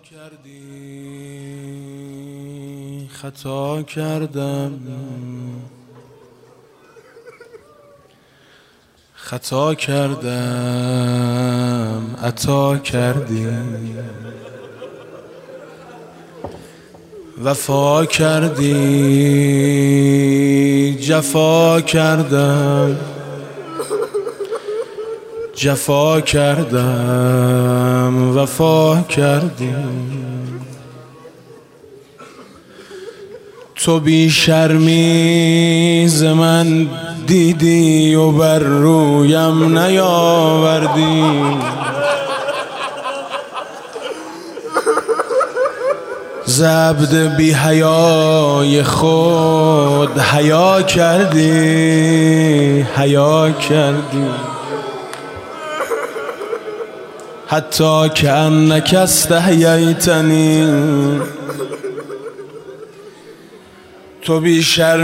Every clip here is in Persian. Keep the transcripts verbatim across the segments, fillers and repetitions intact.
کردی خطا کردم، خطا کردم عطا کردی، وفا کردی جفا کردم، جفا کردم وفا کردی. تو بی شرمی ز من دیدی و بر رویم نیاوردی، ز عبد بی حیای خود حیا کردی، حیا کردی. حتی که انک استحییتنی، تو بی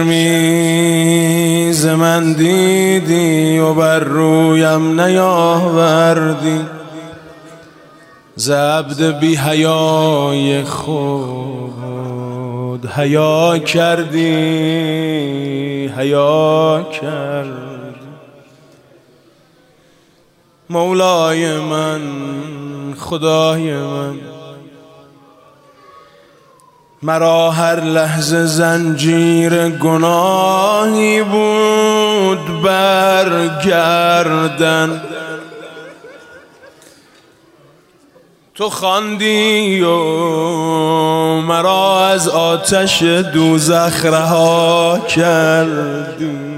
شرمی ز من دیدی و بر رویم نیاوردی، ز عبد بی حیای خود حیا کردی، حیا کردی. مولای من خدای من، مرا هر لحظه زنجیر گناهی بود برگردن، تو خواندی و مرا از آتش دوزخ رها کردی.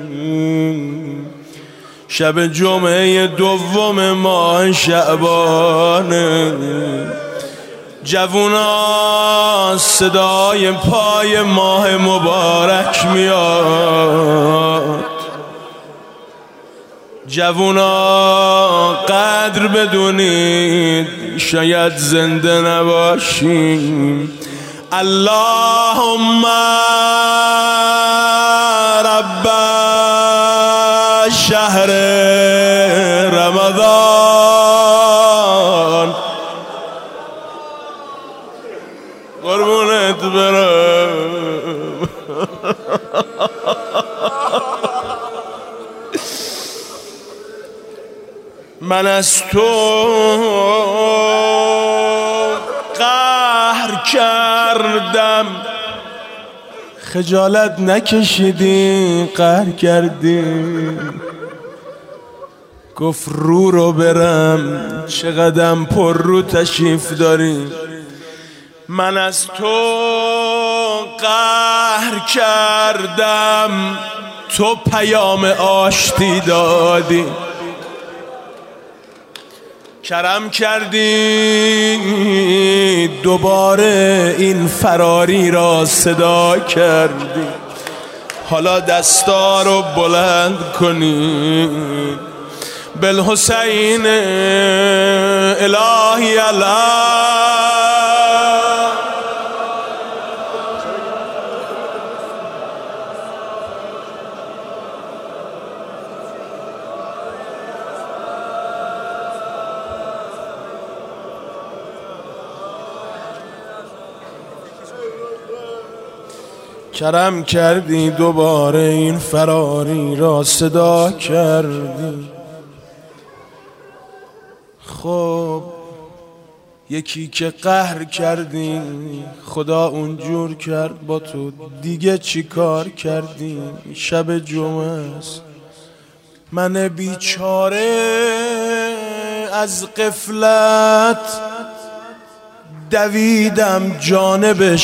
شب جمعه دوم ماه شعبان، جوونا صدای پای ماه مبارک میاد. جوونا قدر بدونید شاید زنده نباشیم. اللهم رب شهر رمضان، قربونت برم. من از تو قهر کردم، خجالت نکشیدی قهر کردی. گفت رو رو برم چقدرم پر رو تشریف داری. من از تو قهر کردم، تو پیام آشتی دادی. کرم کردی دوباره این فراری را صدا کردی. حالا دستا رو بلند کنی. بالحسین الهی الله، کرم کردی دوباره این فراری را صدا کردی. خب یکی که قهر کردی خدا اونجور کرد با تو، دیگه چی کار کردی؟ شب جمعه است، من بیچاره از غفلت دویدم جانب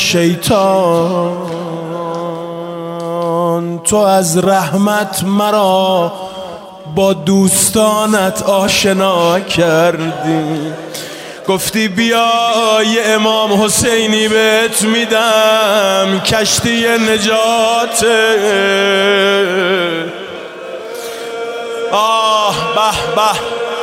شیطان. تو از رحمت مرا با دوستانت آشنا کردی. گفتی بیا یه امام حسینی بهت میدم، کشتی نجات. آه به به،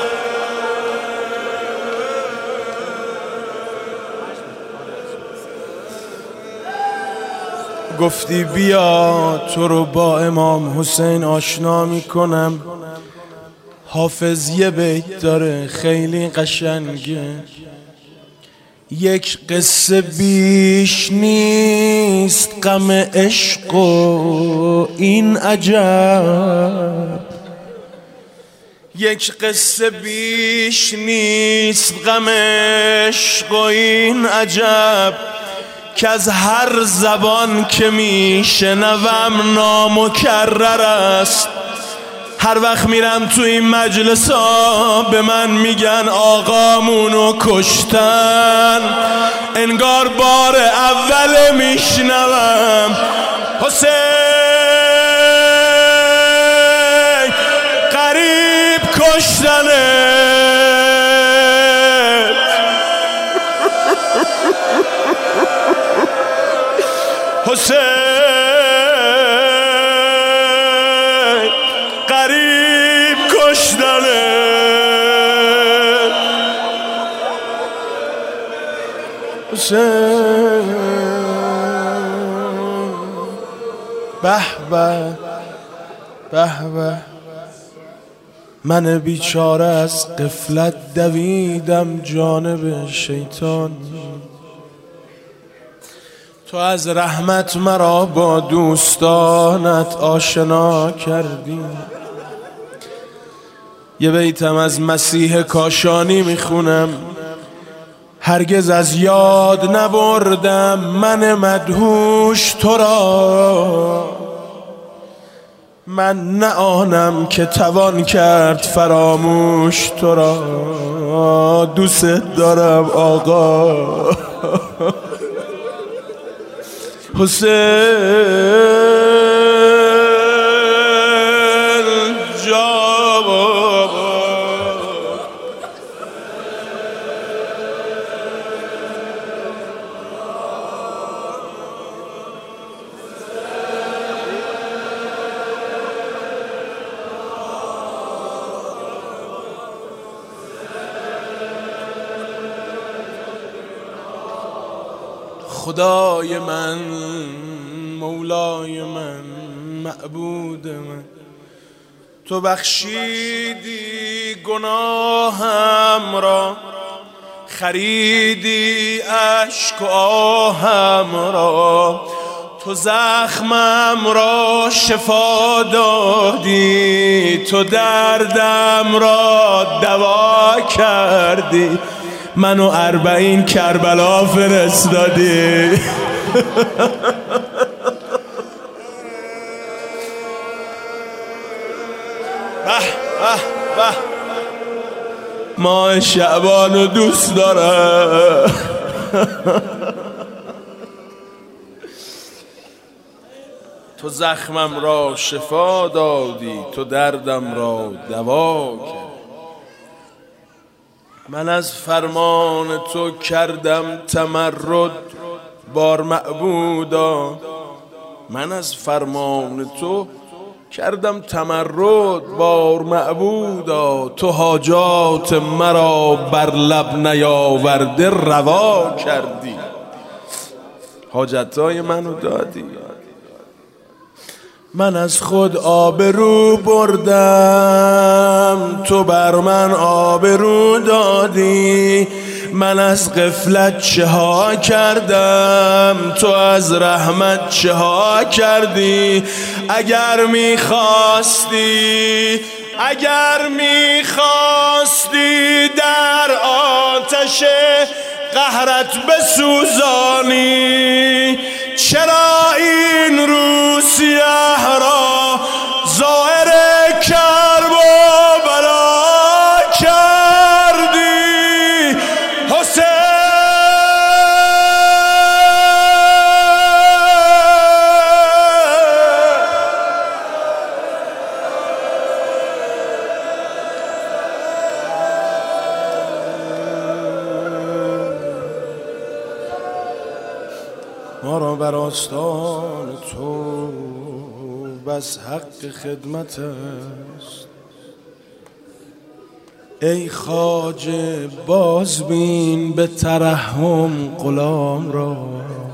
گفتی بیا تو رو با امام حسین آشنا میکنم. حافظ یه بیت داره خیلی قشنگه، یک قصه بیش نیست غم عشق و این عجب، یک قصه بیش نیست غم عشق و این عجب، که از هر زبان که میشنوم نامکرر است. هر وقت میرم تو این مجلس ها به من میگن آقامونو کشتن، انگار بار اول میشنوم حسین قریب کشتنه. حسین قریب کشتنه. حسین به به به به، من بیچاره از غفلت دویدم جانب شیطان. تو از رحمت مرا با دوستانت آشنا کردی. یه بیتم از مسیح کاشانی میخونم: هرگز از یاد نبردم من مدهوش تو را، من نه آنم که توان کرد فراموش تو را. دوست دارم آقا حسین جواب. خدای من، مولای من، معبود من، تو بخشیدی گناهم را، خریدی اشک و آهم را، تو زخمم را شفا دادی، تو دردم را دوا کردی، منو اربعین کربلا فرستادی. به به به، ماه شعبانو دوست دارم. تو زخمم را شفا دادی، تو دردم را دوا کردی، من از فرمان تو کردم تمرد بار معبودا، من از فرمان تو کردم تمرد بار معبودا، تو حاجات مرا بر لب نیاورده روا کردی، حاجتهای منو دادی. من از خود آبرو بردم، تو بر من آبرو دادی، من از غفلت چه ها کردم، تو از رحمت چه ها کردی. اگر میخواستی اگر میخواستی در آتش قهرت بسوزانی، چرا این رو سیاه را ظاهر کرب و بلا کردی. حسین ما را بر آستان تو بس حق خدمت است. ای خواجه بازبین به ترحم غلام را،